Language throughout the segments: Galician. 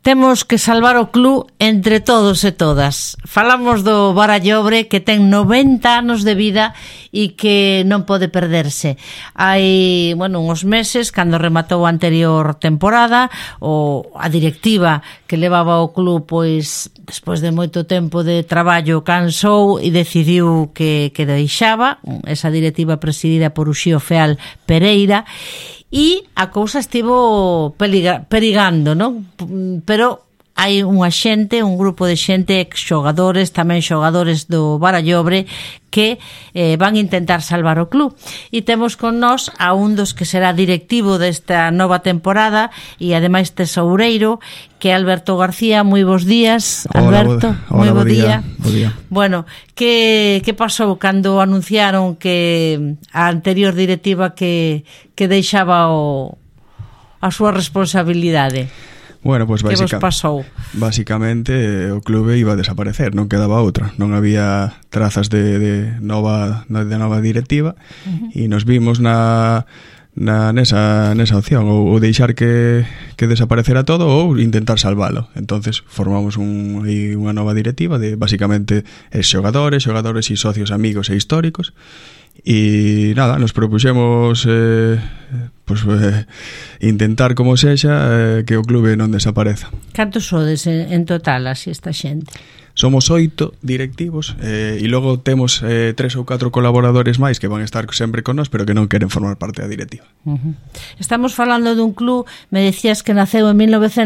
Temos que salvar o club entre todos e todas. Falamos do Barallobre, que ten 90 anos de vida e que non pode perderse. Hai, uns meses, cando rematou a anterior temporada, a directiva que levaba o club, pois, despois de moito tempo de traballo, cansou e decidiu que deixaba. Esa directiva presidida por Uxío Feal Pereira, e a cousa estivo perigando, non? Pero hai un grupo de xente, ex-xogadores, tamén xogadores do Barallobre, que van intentar salvar o club. E temos con nós a un dos que será directivo desta nova temporada e ademais tesoureiro, que é Alberto García. Moi bons días, Alberto. Hola, bo día. Bueno, que pasou cando anunciaron que a anterior directiva que deixaba a súa responsabilidade? Bueno, pues que vos pasou? Basicamente o clube iba a desaparecer, non quedaba outra, non había trazas de nova directiva, e nos vimos nesa opción, ou deixar que desaparecera todo ou intentar salvalo. Entonces formamos unha nova directiva de basicamente xogadores e socios amigos e históricos. E nada, nos propuxemos intentar como sexa que o clube non desapareza. Cantos sodes en total así esta xente? Somos 8 directivos e logo temos 3 ou 4 colaboradores máis que van a estar sempre con nós, pero que non queren formar parte da directiva. Estamos falando dun club, me decías que naceu en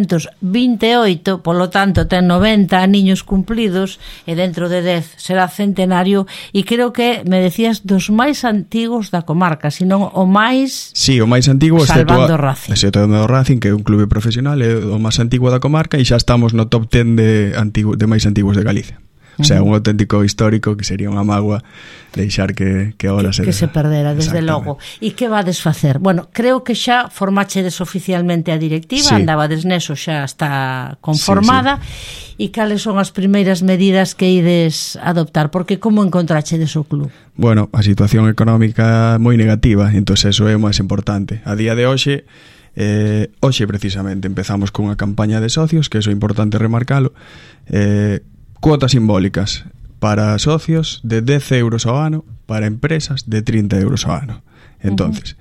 1928, polo tanto ten 90 aniños cumplidos, e dentro de 10 será centenario, e creo que me decías dos máis antigos da comarca, senón o máis... Sí, o máis antigo, salvando o Racing. Excepto o Racing, que é un clube profesional, é o máis antigo da comarca, e xa estamos no top 10 de máis antigos de Galicia. O sea, un auténtico histórico que sería unha mágoa deixar que ahora que se perdera, desde logo. E que vades facer? Bueno, creo que xa formáchedes oficialmente a directiva, sí. Andabades neso, xa está conformada, sí. E cales son as primeiras medidas que ides adoptar? Porque como encontrachedes o club? Bueno, a situación económica moi negativa, entón eso é o máis importante. A día de hoxe precisamente empezamos con unha campaña de socios, que eso é importante remarcalo, cuotas simbólicas para socios de 10 euros ao ano, para empresas de 30 euros ao ano. Entonces,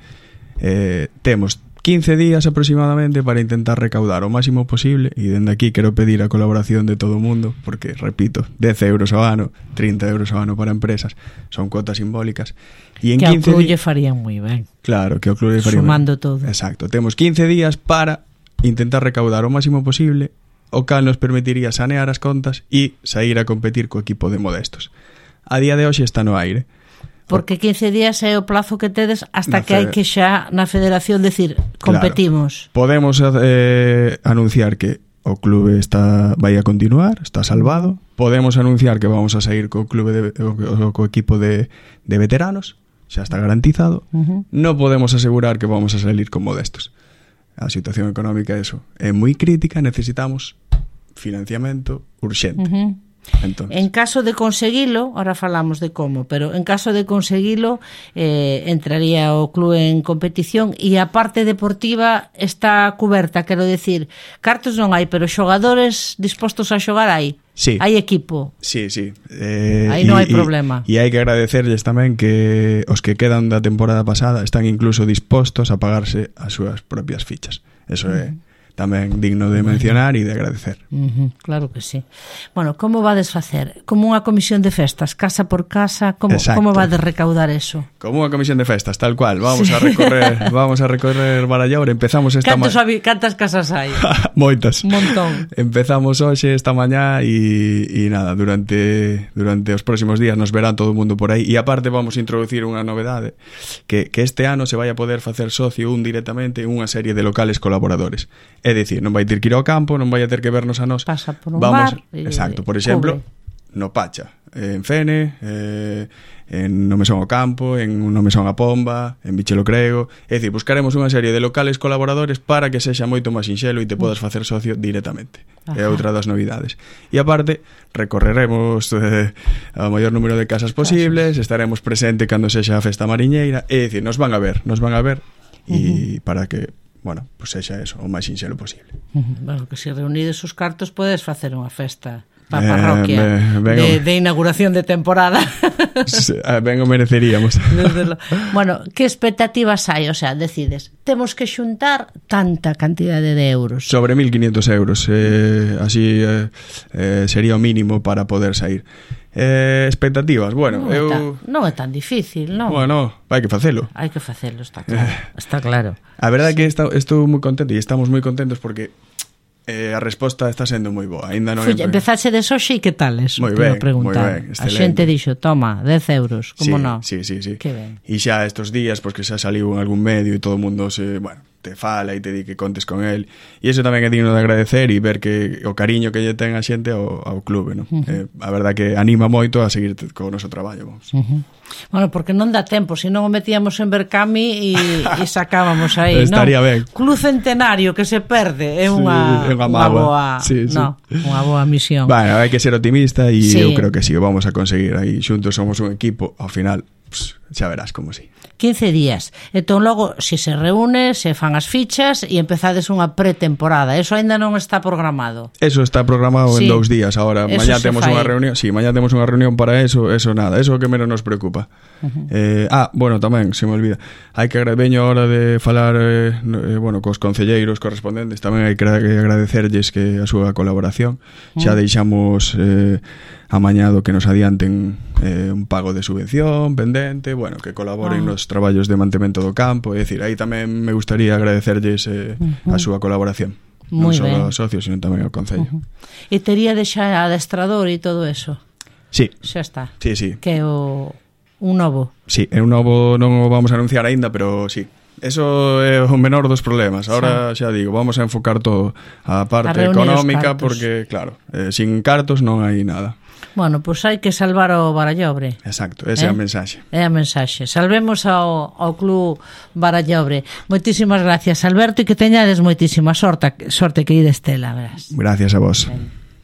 temos 15 días aproximadamente para intentar recaudar o máximo posible, e dende aquí quero pedir a colaboración de todo o mundo, porque, repito, 10 euros ao ano, 30 euros ao ano para empresas, son cuotas simbólicas. E en que 15 ao club lle farían moi ben. Claro, que ao club lle farían sumando ben. Todo. Exacto, temos 15 días para intentar recaudar o máximo posible, o cal nos permitiría sanear as contas e sair a competir co equipo de Modestos. A día de hoxe está no aire. Porque 15 días é o plazo que tedes hasta que hai que xa na federación decir, competimos. Claro. Podemos anunciar que o clube vai a continuar, está salvado. Podemos anunciar que vamos a sair co clube co equipo de veteranos, xa está garantizado. Non podemos asegurar que vamos a salir con Modestos. A situación económica é moi crítica, necesitamos financiamento urxente. Entonces, en caso de conseguilo, ahora falamos de como, pero en caso de conseguilo entraría o club en competición, e a parte deportiva está cuberta, quero decir, cartos non hai, pero xogadores dispostos a xogar hai. Sí. Hai equipo. Sí. Aí non hai problema. E hai que agradecerles tamén que os que quedan da temporada pasada están incluso dispostos a pagarse as súas propias fichas. Eso é tamén digno de mencionar e de agradecer. Claro que sí. Bueno, como vades facer? Como unha comisión de festas, casa por casa, como vades recaudar eso? Como unha comisión de festas, tal cual. Vamos a recorrer Barallobre. Empezamos esta mañá. Cantas casas hai? Moitas. Un montón. Empezamos hoxe esta mañá e nada, durante os próximos días nos verá todo o mundo por aí. E aparte vamos a introducir unha novedade, que este ano se vai a poder facer socio directamente en unha serie de locales colaboradores. É dicir, non vai ter que ir ao campo, non vai a ter que vernos a nós. Pasa por un bar. Exacto, por exemplo, no Pacha, en Fene, no Mesón ao Campo, no Mesón a Pomba, en Bichelo Crego. É dicir, buscaremos unha serie de locales colaboradores para que sexa moito máis sinxelo e te podas facer socio directamente. É outra das novidades. E aparte, recorreremos o maior número de casas posibles, estaremos presente cando sexa a festa mariñeira. É dicir, nos van a ver e para que bueno, pues sexa eso, o máis sinxelo posible. Bueno, que se reunides os cartos podes facer unha festa para a parroquia de inauguración de temporada. Ben o mereceríamos. Bueno, que expectativas hai? O sea, decides, temos que xuntar tanta cantidade de euros. Sobre 1.500 euros, así sería o mínimo para poder sair. Expectativas, bueno, non é tan difícil, non? Bueno, hai que facelo. Hai que facelo, está claro. Está claro. A verdade é que estou moi contento e estamos moi contentos porque a resposta está sendo moi boa. Ainda non empezaxe de xoxe e que tal eso? Moi ben, excelente. A xente dixo, toma, 10 euros, como non? Sí. Que ben. E xa estes días, pois que xa saliu en algún medio e todo o mundo te fala e te di que contes con el, e iso tamén é digno de agradecer e ver que o cariño que lle ten a xente ao clube, non? A verdade que anima moito a seguir co noso traballo, vamos. Bueno, porque non dá tempo, se non o metíamos en Berkami e sacábamos aí, non? Estaría ben. Club Centenario que se perde é unha boa, unha boa misión. Bueno, hai que ser optimista e eu creo que si o vamos a conseguir aí xuntos somos un equipo, ao final xa verás como si. 15 días. Entón logo, se se reúne, se fan as fichas e empezades unha pretemporada. Eso aínda non está programado. Eso está programado en 2 días. Ahora, mañá temos unha reunión. Sí, mañá temos unha reunión para eso nada. Eso que menos nos preocupa. Bueno, tamén, se me olvida. Hai que veño a hora de falar cos concelleiros correspondentes. Tamén hai que agradecerlles que a súa colaboración. Xa deixamos amañado que nos adianten un pago de subvención pendente, bueno, que colaboren nos traballos de mantemento do campo, é dicir, aí tamén me gustaría agradecerlles a súa colaboración. Non só aos socios, sino tamén ao concello. E tería de xa adestrador e todo eso? Sí. Xa está. Sí. Que é un novo? Sí, é un novo, non o vamos a anunciar aínda, pero sí. Eso é o menor dos problemas. Ahora xa digo, vamos a enfocar todo a parte económica porque, claro, sin cartos non hai nada. Bueno, pois hai que salvar o Barallobre. Exacto, esa é a mensaxe. É a mensaxe. Salvemos ao Club Barallobre. Moitísimas gracias, Alberto, e que teñades moitísima sorte que ides tela, verás. Gracias a vos.